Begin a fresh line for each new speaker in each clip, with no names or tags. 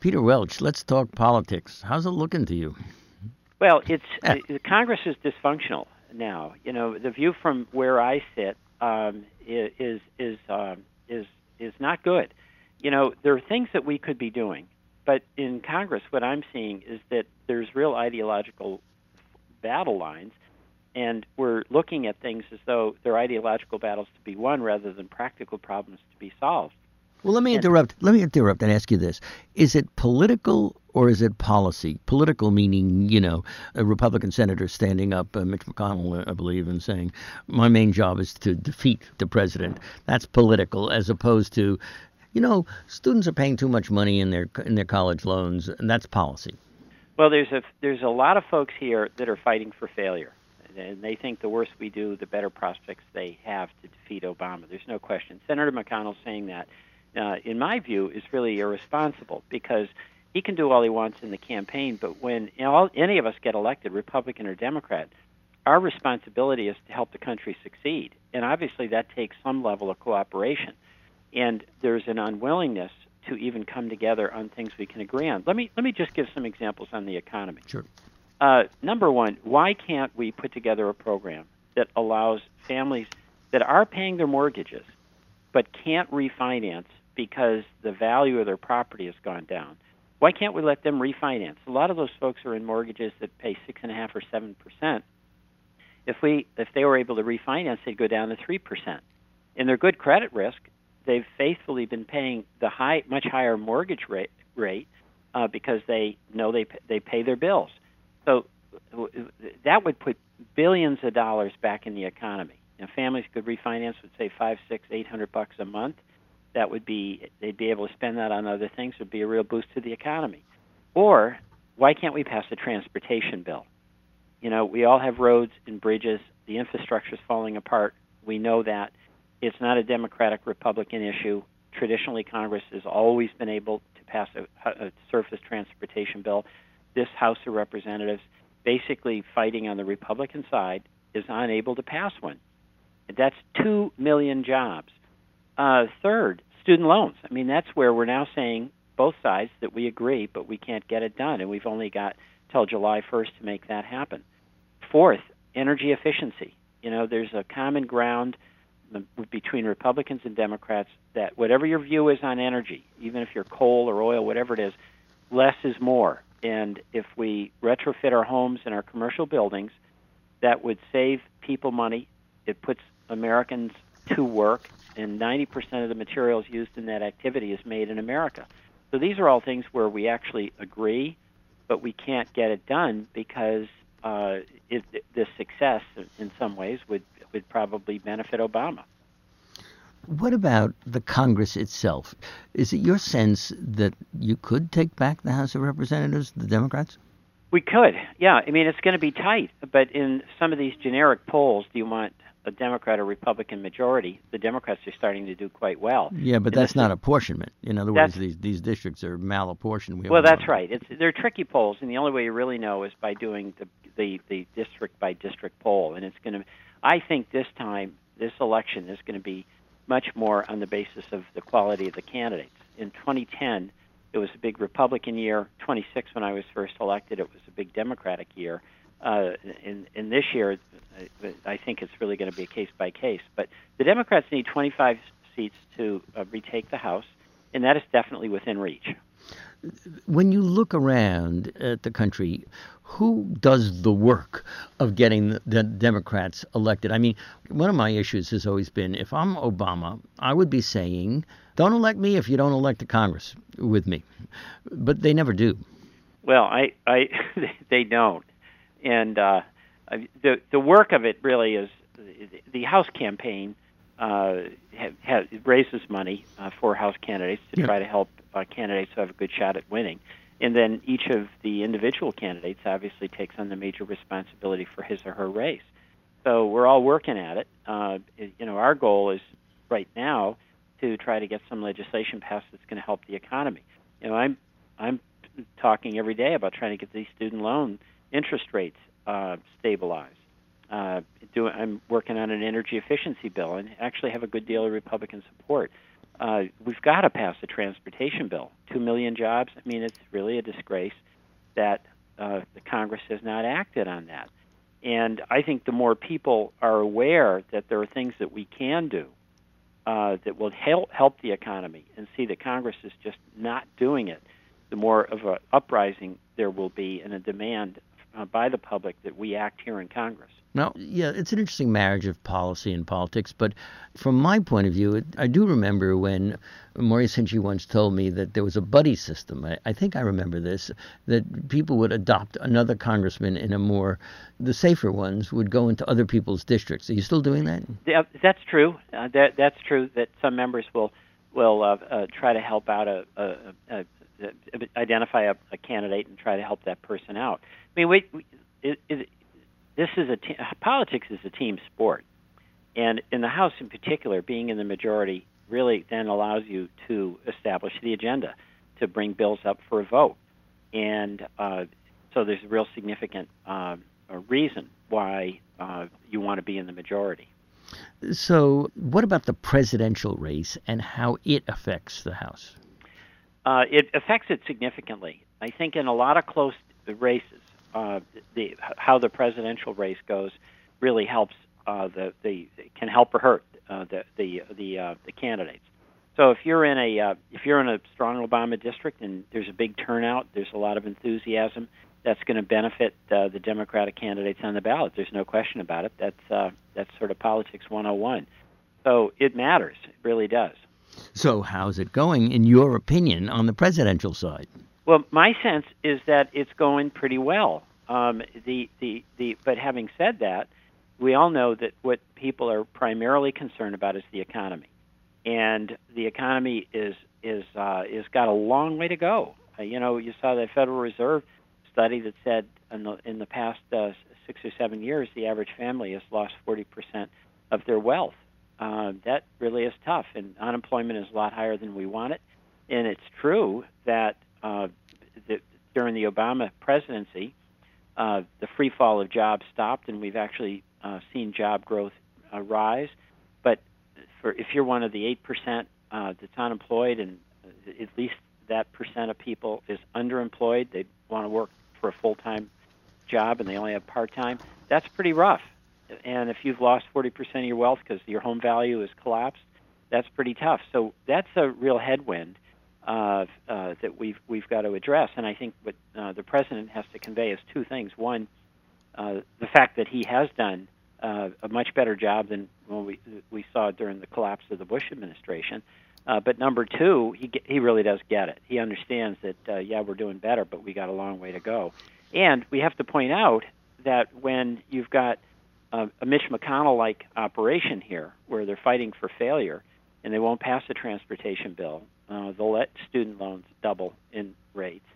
Peter Welch, let's talk politics. How's it looking to you?
Well, Congress is dysfunctional now. The view from where I sit is not good. There are things that we could be doing, but in Congress, what I'm seeing is that there's real ideological battle lines, and we're looking at things as though they're ideological battles to be won rather than practical problems to be solved.
Well, let me interrupt. Let me interrupt and ask you this: is it political or is it policy? Political meaning, a Republican senator standing up, Mitch McConnell, I believe, and saying, "My main job is to defeat the president." That's political, as opposed to, students are paying too much money in their college loans, and that's policy.
Well, there's a lot of folks here that are fighting for failure, and they think the worse we do, the better prospects they have to defeat Obama. There's no question. Senator McConnell saying that, in my view, is really irresponsible because he can do all he wants in the campaign, but when any of us get elected, Republican or Democrat, our responsibility is to help the country succeed, and obviously that takes some level of cooperation. And there's an unwillingness to even come together on things we can agree on. Let me just give some examples on the economy.
Sure.
Number one, why can't we put together a program that allows families that are paying their mortgages but can't refinance because the value of their property has gone down? Why can't we let them refinance? A lot of those folks are in mortgages that pay 6.5% or 7%. If they were able to refinance, they'd go down to 3%. In their good credit risk, they've faithfully been paying the much higher mortgage rate because they know they pay their bills. So that would put billions of dollars back in the economy. And families could refinance with say $500, $600, $800 a month. They'd be able to spend that on other things. It would be a real boost to the economy. Or why can't we pass a transportation bill? We all have roads and bridges. The infrastructure is falling apart. We know that. It's not a Democratic-Republican issue. Traditionally, Congress has always been able to pass a surface transportation bill. This House of Representatives, basically fighting on the Republican side, is unable to pass one. That's 2 million jobs. Third, student loans. I mean, that's where we're now saying, both sides, that we agree, but we can't get it done, and we've only got till July 1st to make that happen. Fourth, energy efficiency. There's a common ground between Republicans and Democrats that whatever your view is on energy, even if you're coal or oil, whatever it is, less is more. And if we retrofit our homes and our commercial buildings, that would save people money. It puts Americans to work, and 90% of the materials used in that activity is made in America. So these are all things where we actually agree, but we can't get it done because the success, in some ways, would probably benefit Obama.
What about the Congress itself? Is it your sense that you could take back the House of Representatives, the Democrats?
We could, yeah. I mean, it's going to be tight, but in some of these generic polls, do you want a Democrat or Republican majority? The Democrats are starting to do quite well.
Yeah, but that's not apportionment. In other words, these districts are malapportioned.
Well, that's right. They're tricky polls, and the only way you really know is by doing the district by district poll. And it's going to, I think, this election is going to be much more on the basis of the quality of the candidates. In 2010, it was a big Republican year. 26, when I was first elected, it was a big Democratic year. In this year, I think it's really going to be a case by case. But the Democrats need 25 seats to retake the House, and that is definitely within reach.
When you look around at the country, who does the work of getting the Democrats elected? I mean, one of my issues has always been, if I'm Obama, I would be saying, don't elect me if you don't elect the Congress with me. But they never do.
Well, they don't. And the work of it really is the House campaign raises money for House candidates to try to help candidates who have a good shot at winning. And then each of the individual candidates obviously takes on the major responsibility for his or her race. So we're all working at it. Our goal is right now to try to get some legislation passed that's going to help the economy. I'm talking every day about trying to get these student loan interest rates stabilized. I'm working on an energy efficiency bill and actually have a good deal of Republican support. we've got to pass a transportation bill. 2 million jobs. I mean, it's really a disgrace that the Congress has not acted on that. And I think the more people are aware that there are things that we can do that will help the economy and see that Congress is just not doing it, the more of an uprising there will be and a demand by the public that we act here in Congress.
Now, yeah, it's an interesting marriage of policy and politics, but from my point of view, I do remember when Maurice Hinchey once told me that there was a buddy system. I think I remember this, that people would adopt another congressman in the safer ones would go into other people's districts. Are you still doing that?
Yeah, that's true. That's true that some members will try to help out identify a candidate and try to help that person out. I mean, politics is a team sport, and in the House in particular, being in the majority really then allows you to establish the agenda, to bring bills up for a vote, and so there's a real significant reason why you want to be in the majority.
So, what about the presidential race and how it affects the House?
It affects it significantly. I think in a lot of close races, how the presidential race goes really helps. Can help or hurt the candidates. So if you're in a strong Obama district and there's a big turnout, there's a lot of enthusiasm, that's going to benefit the Democratic candidates on the ballot. There's no question about it. That's sort of politics 101. So it matters. It really does.
So how's it going, in your opinion, on the presidential side?
Well, my sense is that it's going pretty well. But having said that, we all know that what people are primarily concerned about is the economy, and the economy is got a long way to go. You saw the Federal Reserve study that said in the past 6 or 7 years, the average family has lost 40% of their wealth. That really is tough, and unemployment is a lot higher than we want it. And it's true that during the Obama presidency, the free fall of jobs stopped, and we've actually seen job growth rise. But if you're one of the 8% that's unemployed, and at least that percent of people is underemployed, they want to work for a full-time job and they only have part-time, that's pretty rough. And if you've lost 40% of your wealth because your home value has collapsed, that's pretty tough. So that's a real headwind that we've got to address. And I think what the president has to convey is two things. One, the fact that he has done a much better job than when we saw during the collapse of the Bush administration. But number two, he really does get it. He understands that, we're doing better, but we got a long way to go. And we have to point out that when you've got a Mitch McConnell-like operation here, where they're fighting for failure, and they won't pass a transportation bill, they'll let student loans double in rates.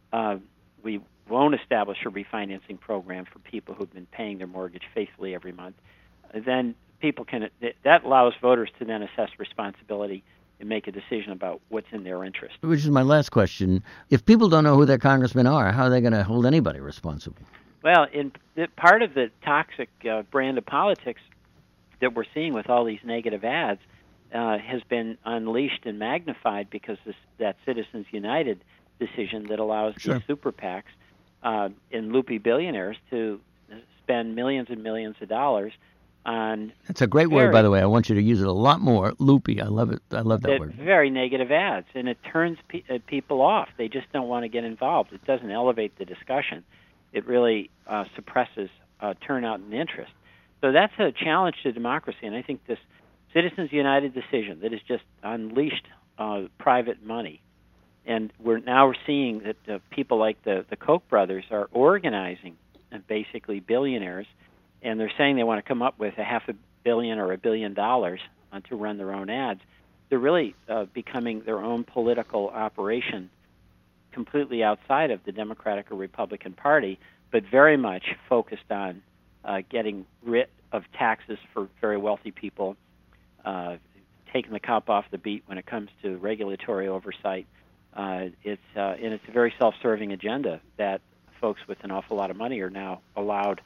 We won't establish a refinancing program for people who've been paying their mortgage faithfully every month. Then that allows voters to then assess responsibility and make a decision about what's in their interest.
Which is my last question. If people don't know who their congressmen are, how are they going to hold anybody responsible?
Well, part of the toxic brand of politics that we're seeing with all these negative ads has been unleashed and magnified because that Citizens United decision that allows these super PACs and loopy billionaires to spend millions and millions of dollars on...
That's a great word, by the way. I want you to use it a lot more. Loopy. I love it. I love that word.
Very negative ads, and it turns people off. They just don't want to get involved. It doesn't elevate the discussion. It really suppresses turnout and interest. So that's a challenge to democracy, and I think this Citizens United decision that has just unleashed private money, and we're seeing that people like the Koch brothers are organizing basically billionaires, and they're saying they want to come up with $500 million or $1 billion to run their own ads. They're really becoming their own political operation, completely outside of the Democratic or Republican Party, but very much focused on getting rid of taxes for very wealthy people, taking the cop off the beat when it comes to regulatory oversight. It's a very self-serving agenda that folks with an awful lot of money are now allowed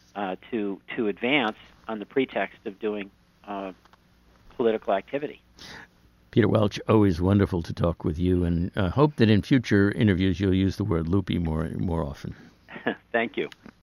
to advance on the pretext of doing political activity.
Peter Welch, always wonderful to talk with you, and hope that in future interviews you'll use the word loopy more often.
Thank you.